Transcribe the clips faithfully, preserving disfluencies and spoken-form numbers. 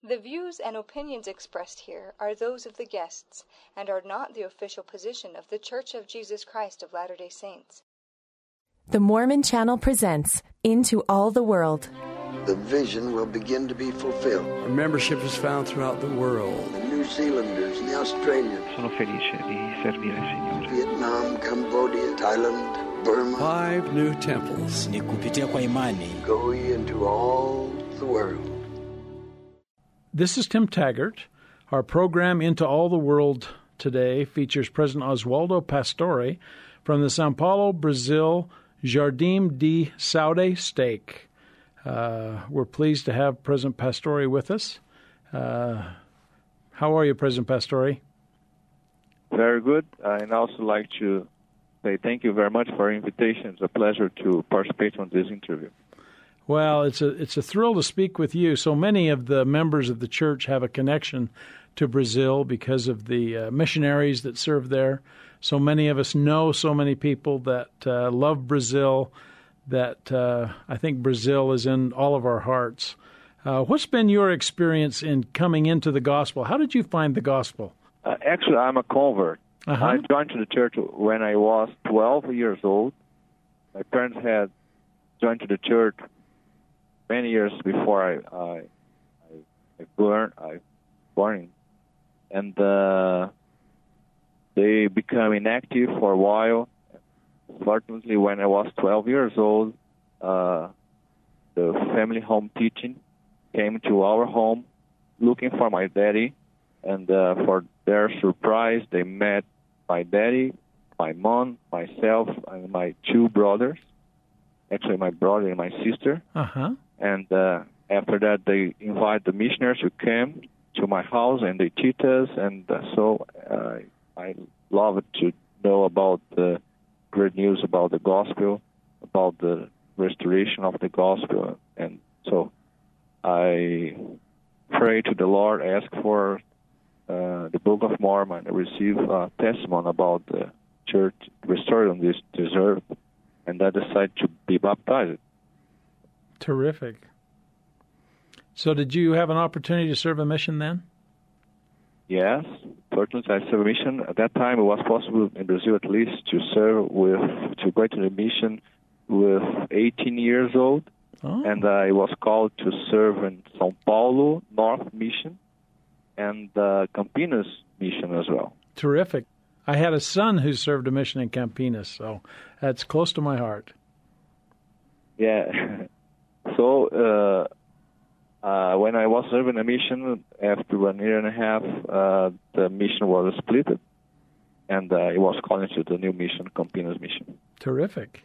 The views and opinions expressed here are those of the guests and are not the official position of The Church of Jesus Christ of Latter-day Saints. The Mormon Channel presents Into All the World. The vision will begin to be fulfilled. Our membership is found throughout the world. The New Zealanders and the Australians. Sono felice di servire il Signore. Vietnam, Cambodia, Thailand, Burma. Five new temples. Ni kupitia kwa imani. Go ye into all the world. This is Tim Taggart. Our program Into All the World today features President Oswaldo Pastore from the Sao Paulo, Brazil, Jardim de Saúde stake. Uh, we're pleased to have President Pastore with us. Uh, how are you, President Pastore? Very good. I'd also like to say thank you very much for your invitation. It's a pleasure to participate on this interview. Well, it's a it's a thrill to speak with you. So many of the members of the church have a connection to Brazil because of the uh, missionaries that serve there. So many of us know so many people that uh, love Brazil, that uh, I think Brazil is in all of our hearts. Uh, what's been your experience in coming into the gospel? How did you find the gospel? Uh, actually, I'm a convert. Uh-huh. I joined to the church when I was twelve years old. My parents had joined to the church many years before I I, I, I born I born, and uh, they became inactive for a while. Fortunately, when I was twelve years old, uh, the family home teaching came to our home looking for my daddy, and uh, for their surprise, they met my daddy, my mom, myself, and my two brothers. Actually, my brother and my sister. Uh-huh. And uh, after that, they invite the missionaries who came to my house, and they teach us. And uh, so uh, I love to know about the great news about the gospel, about the restoration of the gospel. And so I pray to the Lord, ask for uh, the Book of Mormon, and receive a testimony about the church restored on this, this earth, and I decided to be baptized. Terrific. So did you have an opportunity to serve a mission then? Yes, fortunately I served a mission. At that time it was possible in Brazil at least to serve with, to go to the mission with eighteen years old. Oh. And I was called to serve in Sao Paulo North Mission and uh, Campinas Mission as well. Terrific. I had a son who served a mission in Campinas, so that's close to my heart. Yeah. So uh, uh, when I was serving a mission, after one year and a half, uh, the mission was split, and uh, it was called into the new mission, Campinas Mission. Terrific.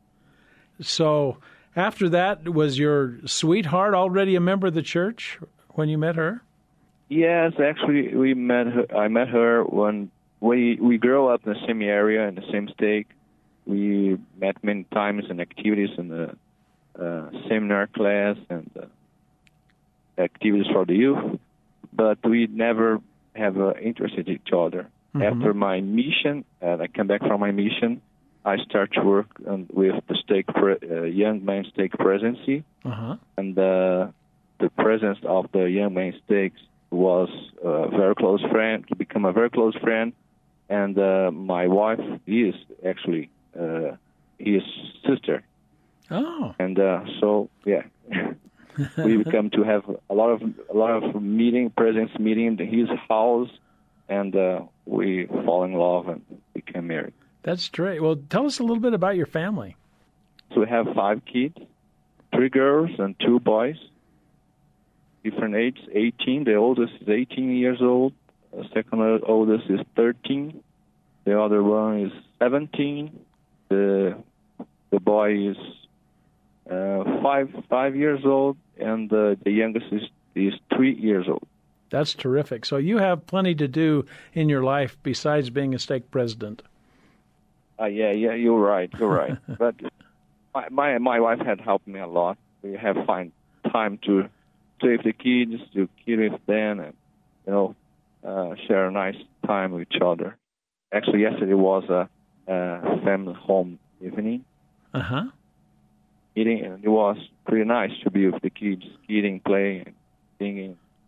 So after that, was your sweetheart already a member of the church when you met her? Yes, actually, we met her. I met her when we we grew up in the same area, in the same state. We met many times in activities in the Uh, seminar class and uh, activities for the youth, but we never have uh, interested in each other. Mm-hmm. After my mission, and I came back from my mission, I started to work on, with the stake pre- uh, young man stake presidency, uh-huh. and uh, the president of the young man stakes was a very close friend, to become a very close friend, and uh, my wife is actually uh, his sister. Oh, and uh, so yeah, we become to have a lot of a lot of meeting, presence meeting in his house, and uh, we fall in love and became married. That's great. Well, tell us a little bit about your family. So we have five kids, three girls and two boys, different ages. eighteen. The oldest is eighteen years old. The second oldest is thirteen. The other one is seventeen. The the boy is Uh, five five years old, and uh, the youngest is, is three years old. That's terrific. So you have plenty to do in your life besides being a stake president. Uh, yeah, yeah, you're right, you're right. But my, my my wife had helped me a lot. We have find time to save the kids, to kid with them, and you know, uh, share a nice time with each other. Actually, yesterday was a, a family home evening. Uh huh. Eating, and it was pretty nice to be with the kids, eating, playing, singing.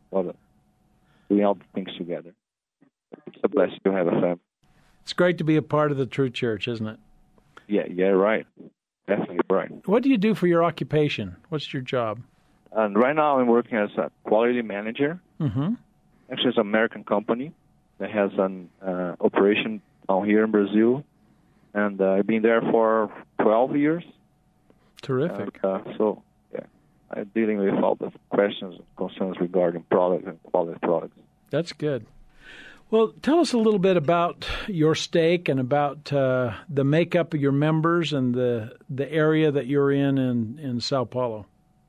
lot of doing all the things together. It's a blessing to have a family. It's great to be a part of the True Church, isn't it? Yeah, yeah, right. Definitely right. What do you do for your occupation? What's your job? And right now I'm working as a quality manager. Mm-hmm. Actually, it's an American company that has an uh, operation down here in Brazil. And uh, I've been there for twelve years. Terrific. And, uh, so, yeah, I'm dealing with all the questions and concerns regarding products and quality products. That's good. Well, tell us a little bit about your stake and about uh, the makeup of your members and the the area that you're in in, in Sao Paulo.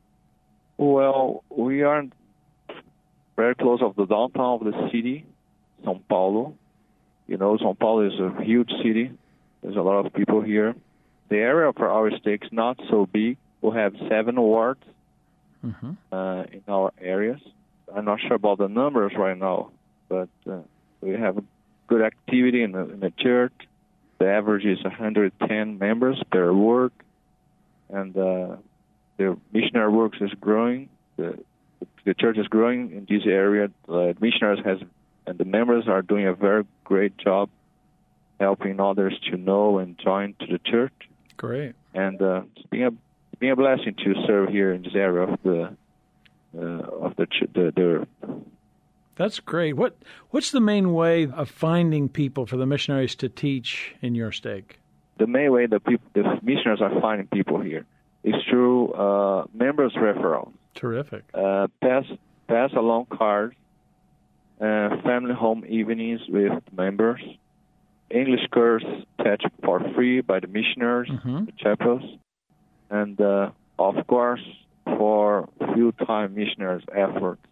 Well, we are very close of the downtown of the city, São Paulo. You know, São Paulo is a huge city. There's a lot of people here. The area for our stake is not so big. We have seven wards Mm-hmm. uh, in our areas. I'm not sure about the numbers right now, but uh, we have good activity in the, in the church. The average is one hundred ten members per ward, and uh, the missionary works is growing. The, the church is growing in this area. The missionaries has and the members are doing a very great job helping others to know and join to the church. Great. And uh, it's been a been a blessing to serve here in this area of the uh, of the, ch- the the. That's great. What what's the main way of finding people for the missionaries to teach in your stake? The main way the people, the missionaries are finding people here is through uh, members' referrals. Terrific. Uh, pass pass along cards, uh, family home evenings with members, English course taught for free by the missionaries, Mm-hmm. the chapels, and uh, of course for full-time missionaries' efforts.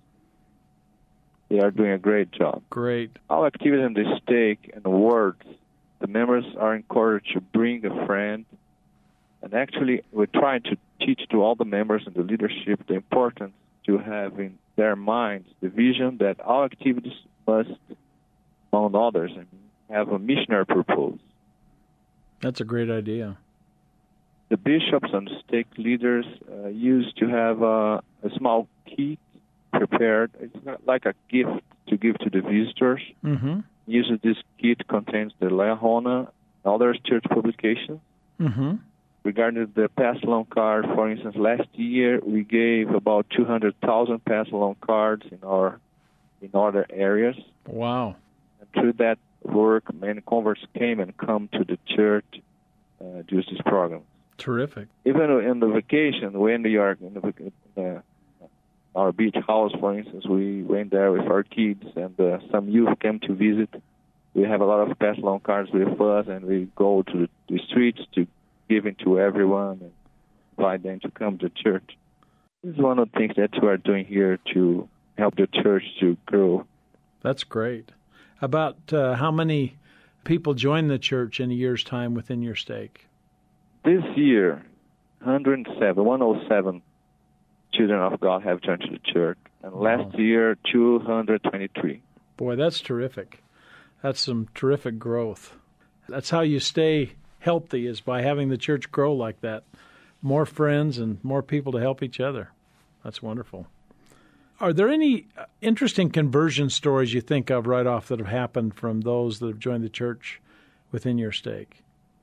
They are doing a great job. Great. Our activities in the stake and words, the members are encouraged to bring a friend. And actually, we're trying to teach to all the members and the leadership the importance to have in their minds the vision that our activities must, among others, I mean, have a missionary purpose. That's a great idea. The bishops and stake leaders uh, used to have uh, a small kit prepared. It's not like a gift to give to the visitors. Mm-hmm. Usually this kit contains the Leahona, other church publications. Mm-hmm. Regarding the pass-along card, for instance, last year we gave about two hundred thousand pass-along cards in our in other areas. Wow. And through that work, many converts came and come to the church uh, due to this program. Terrific. Even in the vacation, when we are in, the, in the, our beach house, for instance, we went there with our kids, and uh, some youth came to visit. We have a lot of pass-along cards with us, and we go to the, the streets to give it to everyone and invite them to come to church. This is one of the things that we are doing here to help the church to grow. That's great. About uh, how many people join the church in a year's time within your stake? This year, one hundred seven, one hundred seven children of God have joined to the church, and last Wow. year, two hundred twenty-three. Boy, that's terrific. That's some terrific growth. That's how you stay healthy, is by having the church grow like that. More friends and more people to help each other. That's wonderful. Are there any interesting conversion stories you think of right off that have happened from those that have joined the church within your stake?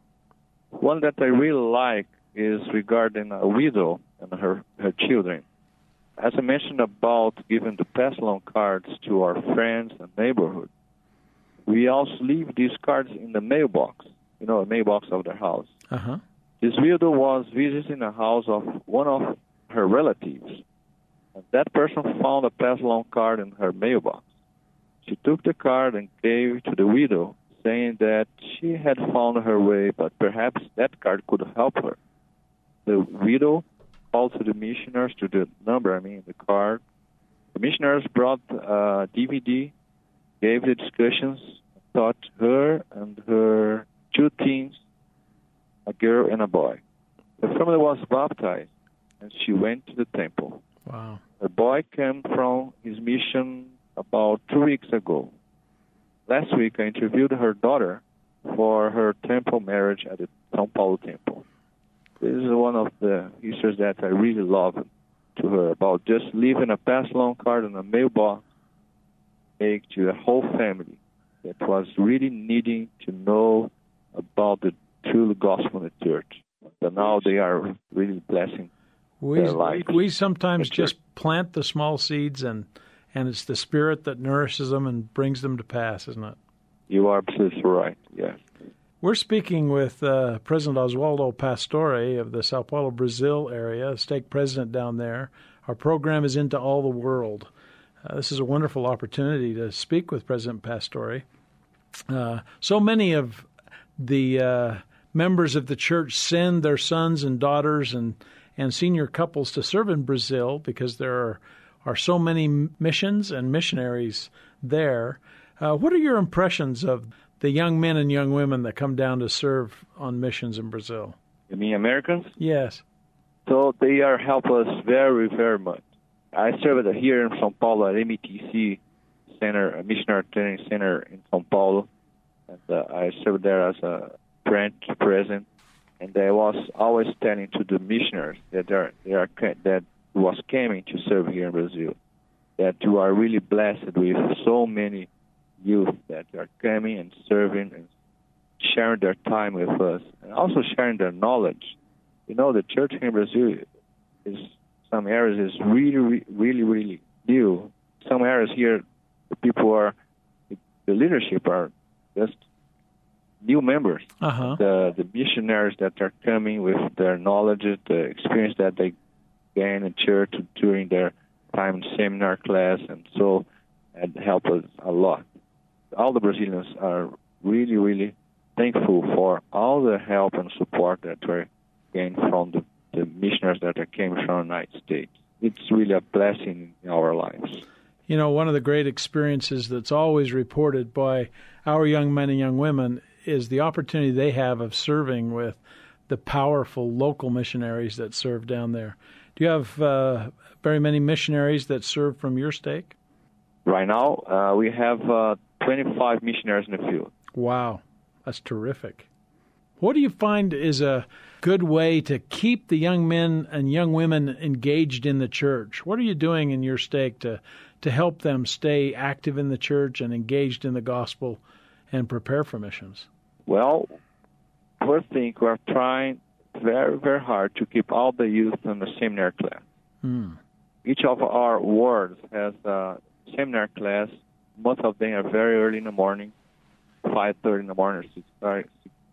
One that I really like is regarding a widow and her, her children. As I mentioned about giving the pass-along cards to our friends and neighborhood, we also leave these cards in the mailbox, you know, a mailbox of their house. Uh-huh. This widow was visiting a house of one of her relatives, and that person found a pass-along card in her mailbox. She took the card and gave it to the widow, saying that she had found her way, but perhaps that card could help her. The widow called to the missionaries, to the number, I mean, the card. The missionaries brought a D V D, gave the discussions, taught her and her two teens, a girl and a boy. The family was baptized, and she went to the temple. Wow. The boy came from his mission about two weeks ago. Last week, I interviewed her daughter for her temple marriage at the São Paulo temple. This is one of the histories that I really love to her about just leaving a pass along card in a mailbox, make to a whole family that was really needing to know about the true gospel in the church. But now they are really blessing we, their lives. We sometimes just plant the small seeds, and, and it's the Spirit that nourishes them and brings them to pass, isn't it? You are absolutely right, yes. We're speaking with uh, President Oswaldo Pastore of the Sao Paulo, Brazil area, stake president down there. Our program is Into All the World. Uh, this is a wonderful opportunity to speak with President Pastore. Uh, so many of the uh, members of the church send their sons and daughters and, and senior couples to serve in Brazil because there are, are so many missions and missionaries there. Uh, what are your impressions of the young men and young women that come down to serve on missions in Brazil? You mean Americans? Yes. So they are help us very, very much. I served here in São Paulo at M E T C Center, a missionary training center in São Paulo. And uh, I served there as a branch president. And I was always telling to the missionaries that are, they are that was coming to serve here in Brazil, that you are really blessed with so many youth that are coming and serving and sharing their time with us, and also sharing their knowledge. You know, the church here in Brazil is, some areas is really, really, really new. Some areas here, the people are, the leadership are just new members. Uh-huh. The the missionaries that are coming with their knowledge, the experience that they gain in church during their time in seminar class, and so and help us a lot. All the Brazilians are really, really thankful for all the help and support that we gain from the, the missionaries that are came from the United States. It's really a blessing in our lives. You know, one of the great experiences that's always reported by our young men and young women is the opportunity they have of serving with the powerful local missionaries that serve down there. Do you have uh, very many missionaries that serve from your stake? Right now, uh, we have uh, twenty-five missionaries in the field. Wow, that's terrific. What do you find is a good way to keep the young men and young women engaged in the church? What are you doing in your stake to, to help them stay active in the church and engaged in the gospel and prepare for missions? Well, first thing, we're trying very, very hard to keep all the youth in the seminary class. Hmm. Each of our wards has a seminar class. Most of them are very early in the morning, five thirty in the morning, or six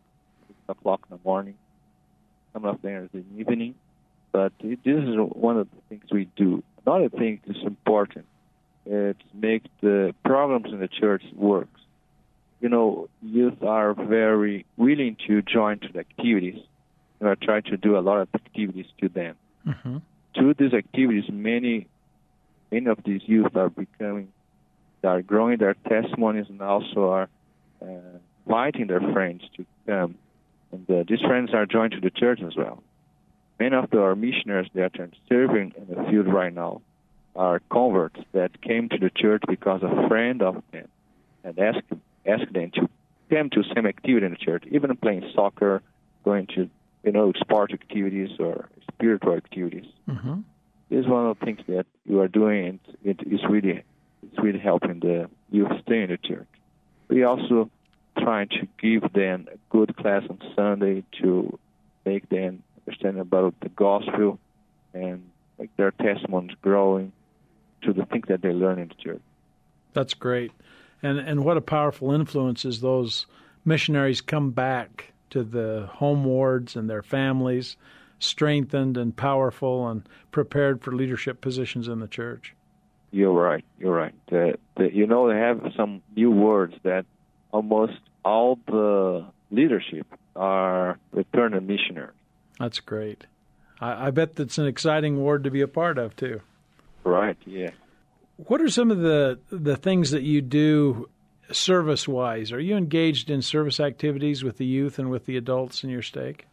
o'clock in the morning. Some of them are in the evening. But this is one of the things we do. Another thing that's important is make the programs in the church work. You know, youth are very willing to join to the activities. We are trying to do a lot of activities to them. Mm-hmm. Through these activities, many many of these youth are becoming, they are growing their testimonies and also are uh, inviting their friends to come. And uh, these friends are joined to the church as well. Many of our missionaries that are serving in the field right now are converts that came to the church because a friend of them and asked, asked them to come to some activity in the church, even playing soccer, going to, you know, sport activities or spiritual activities. Mm-hmm. This is one of the things that you are doing, and it is really, it's really helping the youth stay in the church. We also trying to give them a good class on Sunday to make them understand about the gospel and make their testimonies growing to the things that they learn in the church. That's great. And and what a powerful influence is those missionaries come back to the home wards and their families, strengthened and powerful and prepared for leadership positions in the church. You're right. You're right. The, the, you know, they have some new words that almost all the leadership are returned missionaries. That's great. I, I bet that's an exciting ward to be a part of, too. Right, yeah. What are some of the, the things that you do service-wise? Are you engaged in service activities with the youth and with the adults in your stake?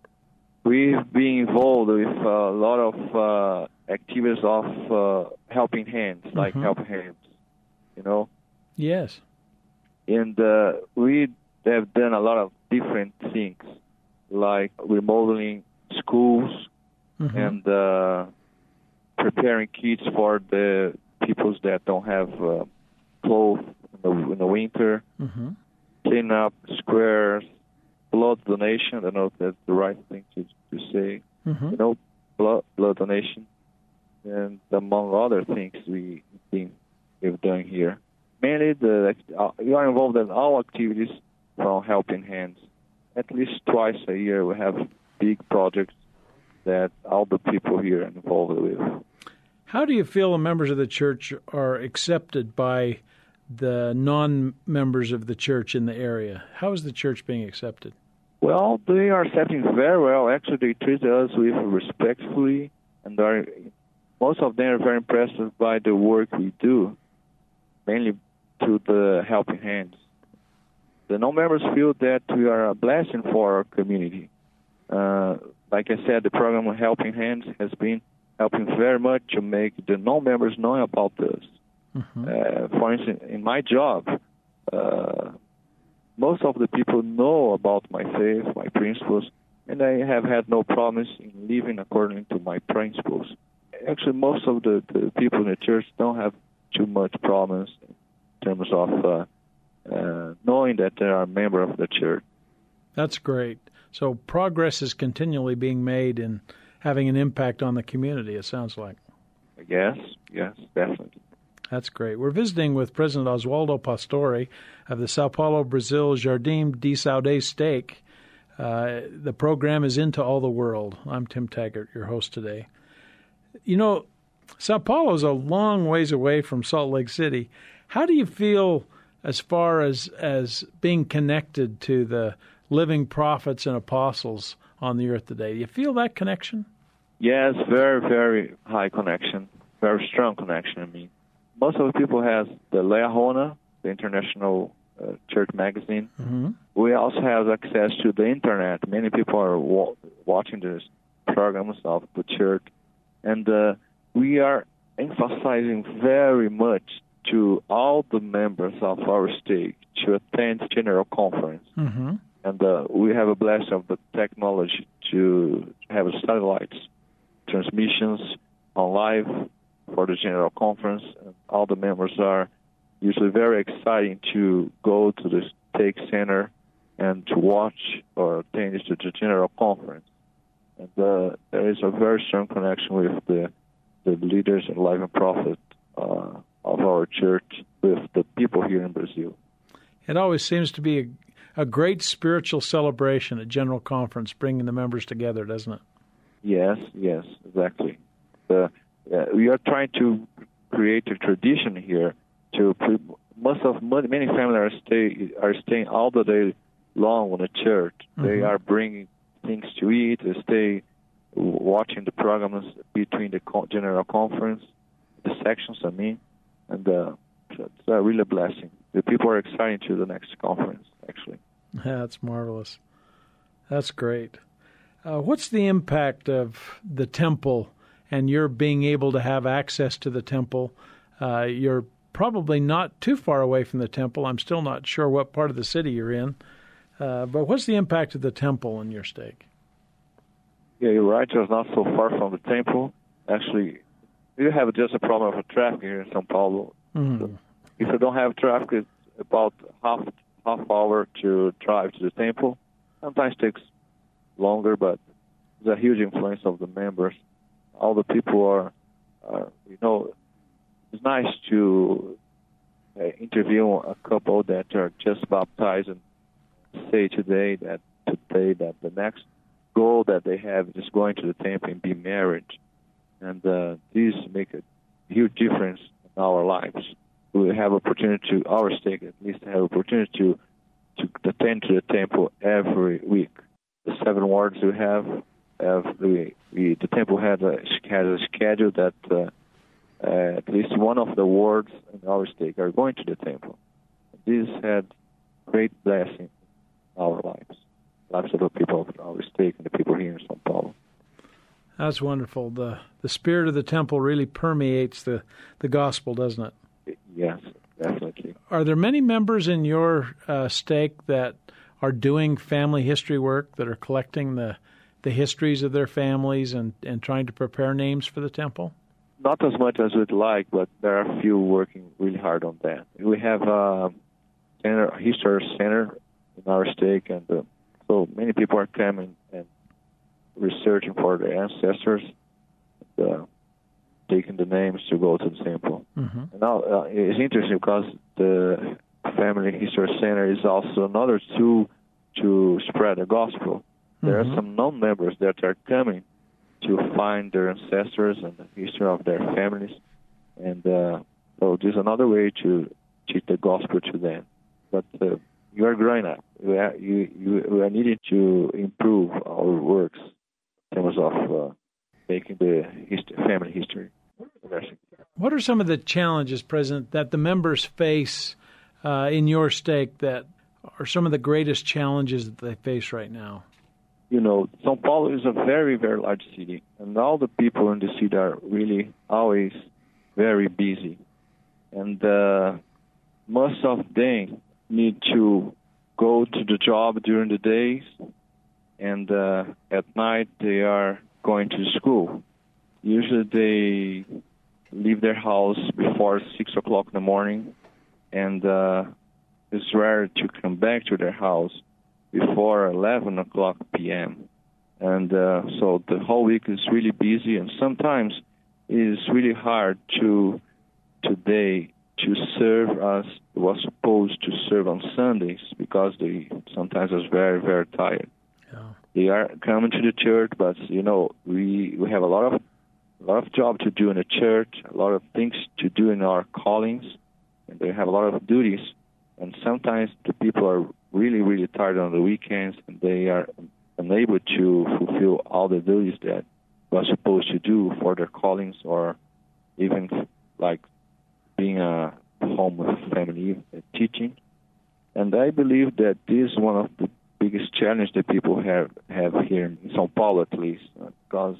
We've been involved with a lot of uh, activities of uh, helping hands, like Mm-hmm. help hands, you know? Yes. And uh, we have done a lot of different things, like remodeling schools Mm-hmm. and uh, preparing kits for the peoples that don't have uh, clothes in the, in the winter, mm-hmm. clean up squares, blood donation. I don't know if that's the right thing to, to say. Mm-hmm. You know, blood, blood donation, and among other things we think we've done here. Mainly, the uh, we are involved in all activities from Helping Hands. At least twice a year, we have big projects that all the people here are involved with. How do you feel the members of the church are accepted by the non-members of the church in the area? How is the church being accepted? Well, they are accepting very well. Actually, they treat us with respectfully, and are, most of them are very impressed by the work we do, mainly through the Helping Hands. The non-members feel that we are a blessing for our community. Uh, like I said, the program of Helping Hands has been helping very much to make the non-members know about us. Mm-hmm. Uh, for instance, in my job, uh, most of the people know about my faith, my principles, and I have had no problems in living according to my principles. Actually, most of the, the people in the church don't have too much problems in terms of uh, uh, knowing that they are a member of the church. That's great. So progress is continually being made and having an impact on the community, it sounds like. Yes, yes, definitely. That's great. We're visiting with President Oswaldo Pastore of the Sao Paulo, Brazil Jardim de Saúde Stake. Uh, the program is Into All the World. I'm Tim Taggart, your host today. You know, Sao Paulo is a long ways away from Salt Lake City. How do you feel as far as, as being connected to the living prophets and apostles on the earth today? Do you feel that connection? Yes, very, very high connection, very strong connection, I mean. Most of the people have the Lea Hona, the international uh, church magazine. Mm-hmm. We also have access to the internet. Many people are wa- watching these programs of the church. And uh, we are emphasizing very much to all the members of our stake to attend General Conference. Mm-hmm. And uh, we have a blessing of the technology to have satellites transmissions on live for the General Conference. And all the members are usually very excited to go to the Stake Center and to watch or attend to the General Conference. And uh, there is a very strong connection with the, the leaders and living prophets uh, of our church with the people here in Brazil. It always seems to be a, a great spiritual celebration at General Conference, bringing the members together, doesn't it? Yes, yes, exactly. Uh, uh, we are trying to create a tradition here. To pre- most of many families are stay are staying all the day long in the church. Mm-hmm. They are bringing things to eat. They stay watching the programs between the co- General Conference, the sections. I mean, and uh, it's a really blessing. The people are excited to the next conference. Actually, yeah, that's marvelous. That's great. Uh, what's the impact of the temple and your being able to have access to the temple? Uh, you're probably not too far away from the temple. I'm still not sure what part of the city you're in. Uh, but what's the impact of the temple in your stake? Yeah, you're right. It's not so far from the temple. Actually, you have just a problem of traffic here in São Paulo. Mm-hmm. So if you don't have traffic, it's about half half hour to drive to the temple. Sometimes it takes longer, but there's a huge influence of the members. All the people are, are you know, it's nice to uh, interview a couple that are just baptized and say today that today that the next goal that they have is going to the temple and be married. And uh, these make a huge difference in our lives. We have opportunity to, our stake at least, have opportunity to, to attend to the temple every week. The seven wards we have, have we, we, the temple had a, has a schedule that uh, uh, at least one of the wards in our stake are going to the temple. This had great blessing in our lives, lives of the people of our stake and the people here in São Paulo. That's wonderful. The the spirit of the temple really permeates the, the gospel, doesn't it? Yes, definitely. Are there many members in your uh, stake that are doing family history work, that are collecting the, the histories of their families and, and trying to prepare names for the temple? not as much as we'd like, but there are a few working really hard on that. We have a center, history center in our stake, and uh, so many people are coming and researching for their ancestors, and, uh, taking the names to go to the temple. Mm-hmm. And now uh, it's interesting because the Family History Center is also another tool to spread the gospel. Mm-hmm. There are some non-members that are coming to find their ancestors and the history of their families, and uh, so this is another way to teach the gospel to them. But uh, you are growing up. We are, you, you, we are needing to improve our works in terms of uh, making the history, family history. What are some of the challenges, President, that the members face uh, in your stake that are some of the greatest challenges that they face right now? You know, São Paulo is a very, very large city, and all the people in the city are really always very busy. And uh, most of them need to go to the job during the days, and uh, at night they are going to school. Usually they leave their house before six o'clock in the morning, and uh, it's rare to come back to their house before eleven o'clock p.m. And uh, so the whole week is really busy, and sometimes it is really hard to today to serve as it was supposed to serve on Sundays, because they sometimes are very, very tired. Yeah. They are coming to the church, but you know we we have a lot of a lot of job to do in the church, a lot of things to do in our callings, and they have a lot of duties. And sometimes the people are really, really tired on the weekends, and they are unable to fulfill all the duties that we're supposed to do for their callings, or even like being a home with family uh, teaching. And I believe that this is one of the biggest challenges that people have, have here in São Paulo, at least, uh, because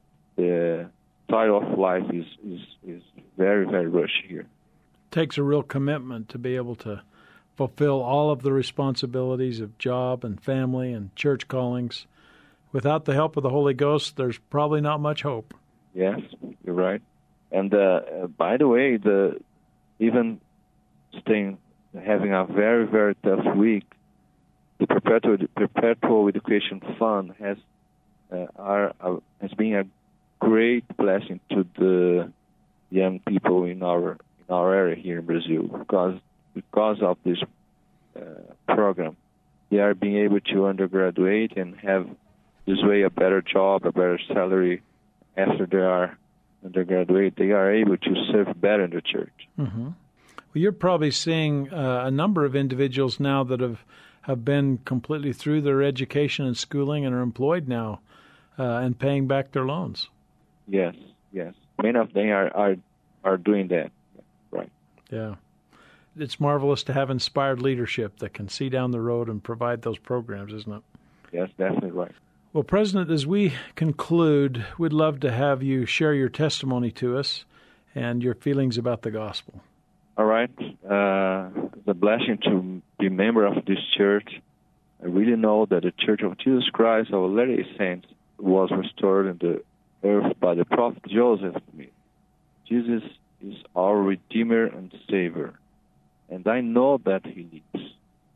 the style of life is, is, is very, very rushed here. It takes a real commitment to be able to fulfill all of the responsibilities of job and family and church callings. Without the help of the Holy Ghost, there's probably not much hope. Yes, you're right. And uh, by the way, the even staying having a very, very tough week, the Perpetual, the Perpetual Education Fund has uh, are, uh, has been a great blessing to the young people in our in our area here in Brazil, because because of this uh, program, they are being able to undergraduate and have this way a better job, a better salary after they are undergraduate. They are able to serve better in the church. Mm-hmm. Well, you're probably seeing uh, a number of individuals now that have, have been completely through their education and schooling and are employed now uh, and paying back their loans. Yes, yes. Many of them are, are, are doing that. Right. Yeah. It's marvelous to have inspired leadership that can see down the road and provide those programs, isn't it? Yes, definitely right. Well, President, as we conclude, we'd love to have you share your testimony to us and your feelings about the gospel. All right. Uh, it's a blessing to be a member of this church. I really know that the Church of Jesus Christ of Latter-day Saints was restored in the earth by the prophet Joseph Smith. Jesus is our Redeemer and Savior, and I know that He lives.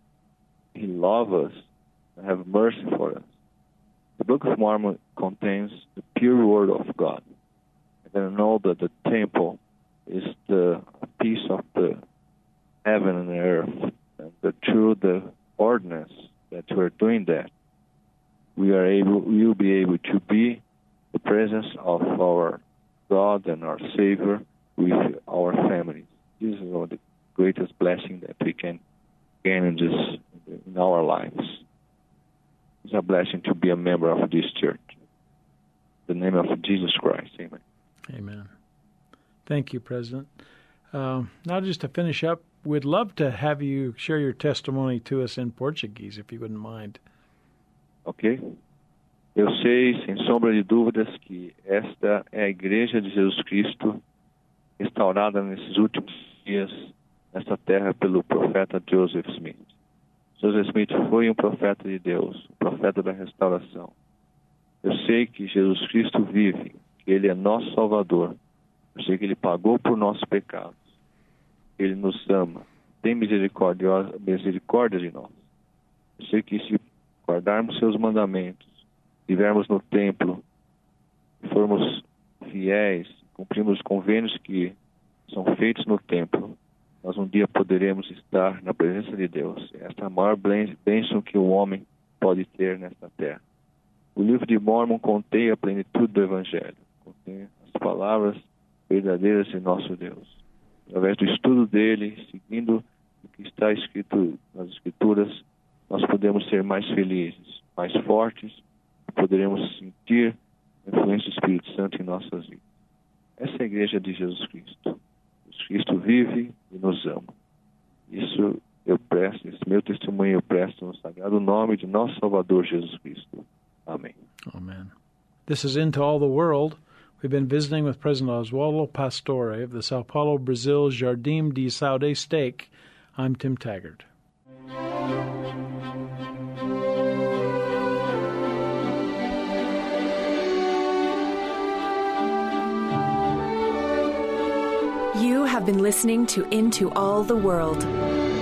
He loves us and has mercy for us. The Book of Mormon contains the pure Word of God, and I know that the temple is the piece of the heaven and earth, and that through the ordinance that we're doing that, we are able, we will be able to be the presence of our God and our Savior with our families. This is one of the greatest blessing that we can gain in this in our lives. It's a blessing to be a member of this church. In the name of Jesus Christ, amen. Amen. Thank you, President. Uh, now, just to finish up, we'd love to have you share your testimony to us in Portuguese, if you wouldn't mind. Ok. Eu sei, sem sombra de dúvidas, que esta é a Igreja de Jesus Cristo, restaurada nesses últimos dias, nesta terra pelo profeta Joseph Smith. Joseph Smith foi um profeta de Deus, um profeta da restauração. Eu sei que Jesus Cristo vive, que Ele é nosso Salvador, Eu sei que Ele pagou por nossos pecados. Ele nos ama. Tem misericórdia, misericórdia de nós. Eu sei que se guardarmos seus mandamentos, estivermos no templo, formos fiéis, cumprimos os convênios que são feitos no templo, nós um dia poderemos estar na presença de Deus. Esta é a maior bênção que o homem pode ter nesta terra. O livro de Mórmon contém a plenitude do Evangelho, contém as palavras verdadeiras de nosso Deus. Através do estudo dele, seguindo o que está escrito nas Escrituras, nós podemos ser mais felizes, mais fortes, e poderemos sentir a influência do Espírito Santo em nossas vidas. Essa é a igreja de Jesus Cristo. Jesus Cristo vive e nos ama. Isso eu presto, esse meu testemunho eu presto no sagrado nome de nosso Salvador Jesus Cristo. Amen. Amen. This is Into All the World. We've been visiting with President Oswaldo Pastore of the Sao Paulo, Brazil Jardim de Saúde Stake. I'm Tim Taggart. You have been listening to Into All the World.